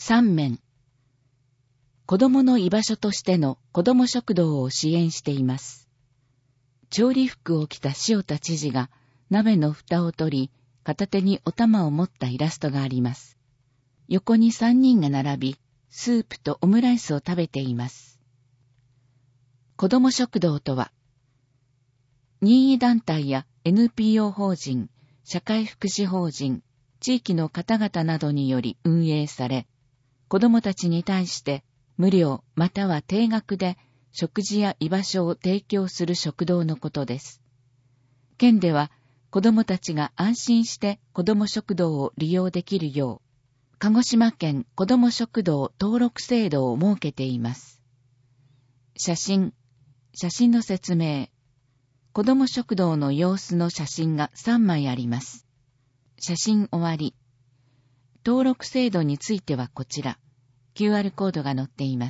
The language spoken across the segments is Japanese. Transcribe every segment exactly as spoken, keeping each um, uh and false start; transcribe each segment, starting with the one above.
三面。子供の居場所としての子供食堂を支援しています。調理服を着た塩田知事が鍋の蓋を取り、片手にお玉を持ったイラストがあります。横に三人が並び、スープとオムライスを食べています。子供食堂とは、任意団体や エヌピーオー 法人、社会福祉法人、地域の方々などにより運営され、子供たちに対して無料または低額で食事や居場所を提供する食堂のことです。県では子供たちが安心して子供食堂を利用できるよう、鹿児島県子供食堂登録制度を設けています。写真、写真の説明。子供食堂の様子の写真がさんまいあります。写真終わり。登録制度についてはこちら、キューアール コードが載っています。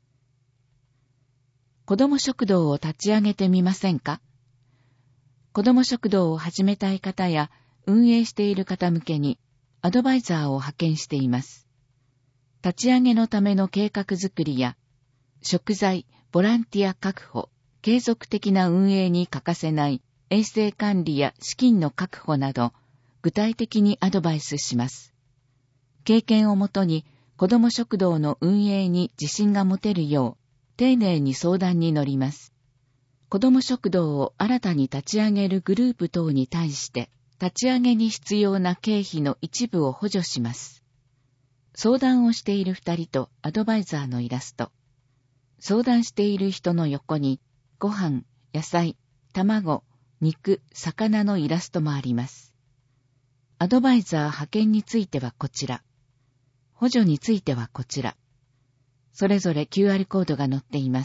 子供食堂を立ち上げてみませんか？子供食堂を始めたい方や運営している方向けにアドバイザーを派遣しています。立ち上げのための計画づくりや食材、ボランティア確保、継続的な運営に欠かせない衛生管理や資金の確保など、具体的にアドバイスします。経験をもとに子ども食堂の運営に自信が持てるよう、丁寧に相談に乗ります。子ども食堂を新たに立ち上げるグループ等に対して、立ち上げに必要な経費の一部を補助します。相談をしている二人とアドバイザーのイラスト。相談している人の横に、ご飯、野菜、卵、肉、魚のイラストもあります。アドバイザー派遣についてはこちら。補助についてはこちら。それぞれ キューアール コードが載っています。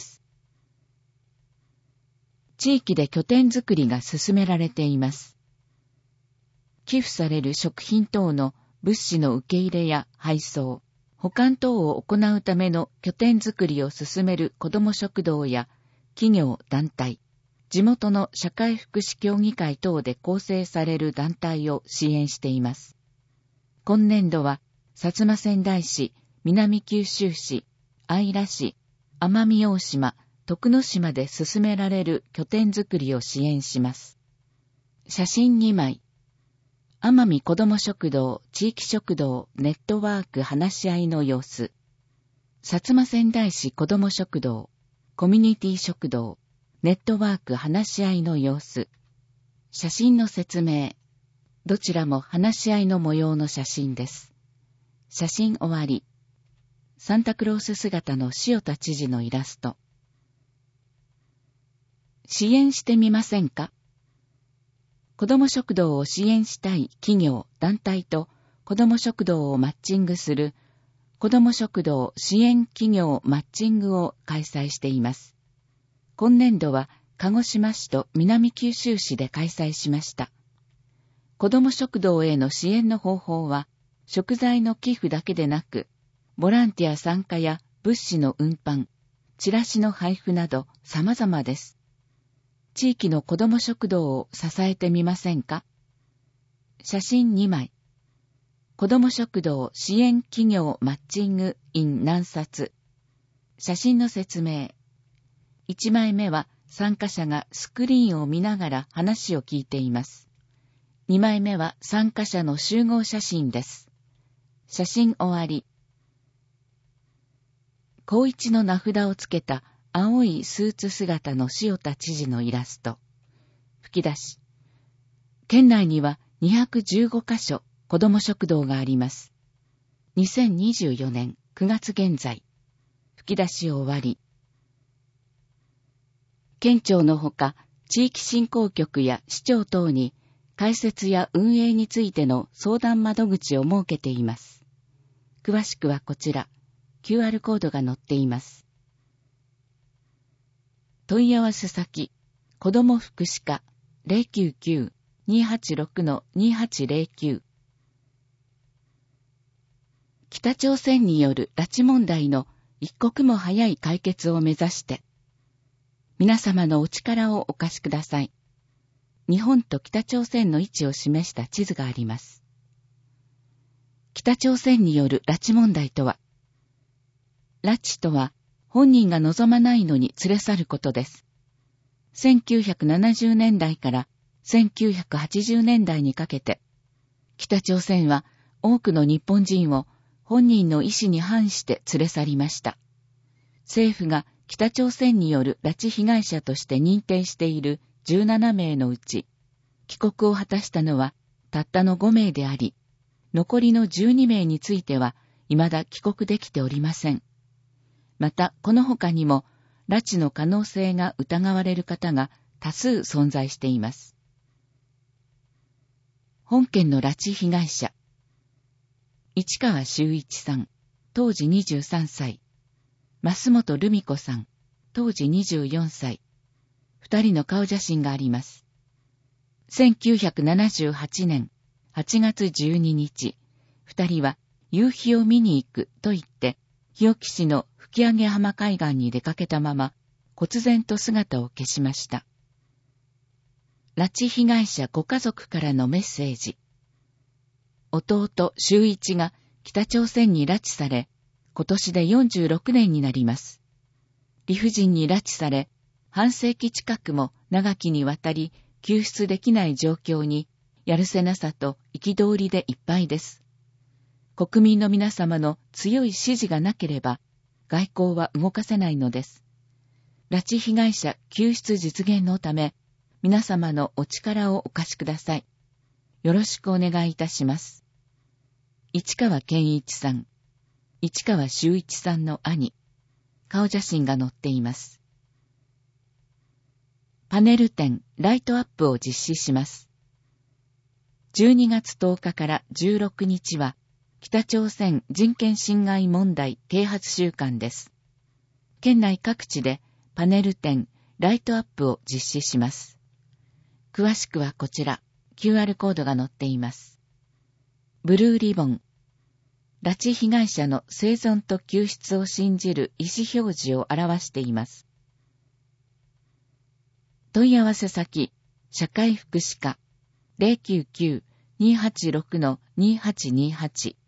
地域で拠点づくりが進められています。寄付される食品等の物資の受け入れや配送、保管等を行うための拠点づくりを進める子ども食堂や企業、団体、地元の社会福祉協議会等で構成される団体を支援しています。今年度は、薩摩川内市、南九州市、姶良市、奄美大島、徳之島で進められる拠点づくりを支援します。写真にまい。奄美子ども食堂、地域食堂、ネットワーク話し合いの様子。薩摩川内市子ども食堂、コミュニティ食堂、ネットワーク話し合いの様子。写真の説明。どちらも話し合いの模様の写真です。写真終わり。サンタクロース姿の塩田知事のイラスト。支援してみませんか？子ども食堂を支援したい企業、団体と子ども食堂をマッチングする子ども食堂支援企業マッチングを開催しています。今年度は鹿児島市と南九州市で開催しました。子ども食堂への支援の方法は、食材の寄付だけでなく、ボランティア参加や物資の運搬、チラシの配布など様々です。地域の子ども食堂を支えてみませんか？写真にまい。子ども食堂支援企業マッチング in 南薩。写真の説明。いちまいめは参加者がスクリーンを見ながら話を聞いています。にまいめは参加者の集合写真です。写真終わり。高一の名札をつけた青いスーツ姿の塩田知事のイラスト。吹き出し。県内にはにひゃくじゅうごかしょ子ども食堂があります。にせんにじゅうよねんくがつ現在。吹き出し終わり。県庁のほか、地域振興局や市長等に開設や運営についての相談窓口を設けています。詳しくはこちら、キューアール コードが載っています。問い合わせ先、子ども福祉課 ゼロきゅうきゅう にーはちろく にーはちゼロきゅう。北朝鮮による拉致問題の一刻も早い解決を目指して、皆様のお力をお貸しください。日本と北朝鮮の位置を示した地図があります。 北朝鮮による拉致問題とは、拉致とは本人が望まないのに連れ去ることです。せんきゅうひゃくななじゅうねんだいからせんきゅうひゃくはちじゅうねんだいにかけて、北朝鮮は多くの日本人を本人の意思に反して連れ去りました。政府が北朝鮮による拉致被害者として認定しているじゅうななめいのうち、帰国を果たしたのはたったのごめいであり、残りのじゅうにめいについては未だ帰国できておりません。また、この他にも、拉致の可能性が疑われる方が多数存在しています。本件の拉致被害者。市川修一さん、当時にじゅうさんさい。増本留美子さん、当時にじゅうよんさい。二人の顔写真があります。せんきゅうひゃくななじゅうはちねんはちがつじゅうににち、二人は夕日を見に行くと言って、日置市の吹上浜海岸に出かけたまま、忽然と姿を消しました。拉致被害者ご家族からのメッセージ。弟修一が北朝鮮に拉致され、今年でよんじゅうろくねんになります。理不尽に拉致され、半世紀近くも長きにわたり救出できない状況に、やるせなさと憤りでいっぱいです。国民の皆様の強い支持がなければ、外交は動かせないのです。拉致被害者救出実現のため、皆様のお力をお貸しください。よろしくお願いいたします。市川健一さん、市川修一さんの兄、顔写真が載っています。パネル展、ライトアップを実施します。じゅうにがつとおかからじゅうろくにちは、北朝鮮人権侵害問題啓発週間です。県内各地でパネル展、ライトアップを実施します。詳しくはこちら、キューアール コードが載っています。ブルーリボン、拉致被害者の生存と救出を信じる意思表示を表しています。問い合わせ先、社会福祉課 ゼロきゅうきゅう にーはちろく にーはちにーはち